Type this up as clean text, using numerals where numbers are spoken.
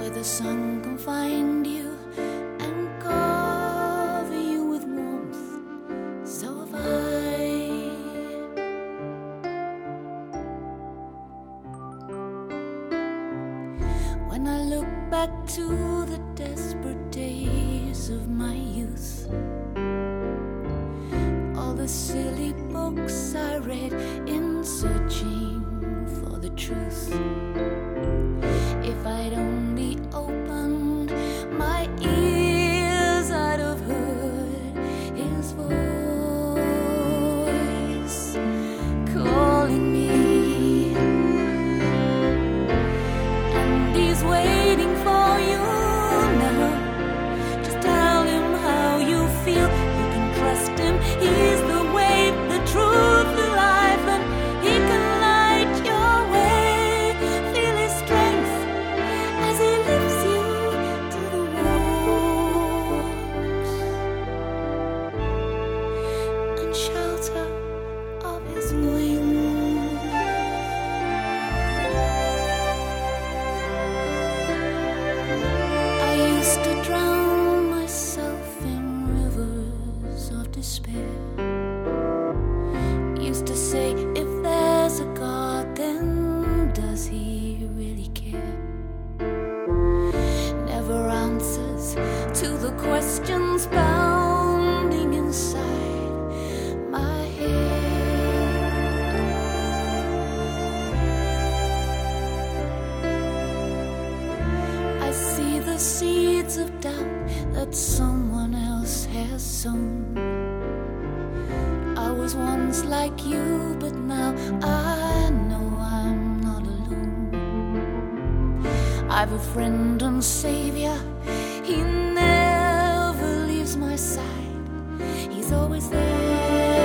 where the sun can find you and cover you with warmth. So have I. When I look back to the desperate days of my youth, all the silly books I read in searching for the truth. If I'd only opened my ears, I'd have heard his voice calling me, and he's waiting for you now. Just tell him how you feel. You can trust him. He's the way, the truth, the life, and he can light your way. Feel his strength as he lifts you to the warmth and shelter of his wings. I used to drown myself in rivers of despair. Used to say, if there's a God, then does he really care? Never answers to the questions pounding inside my head. I see the seeds of doubt that someone else has sown. I was once like you, but now I know I'm not alone. I've a friend and savior. He never leaves my side. He's always there.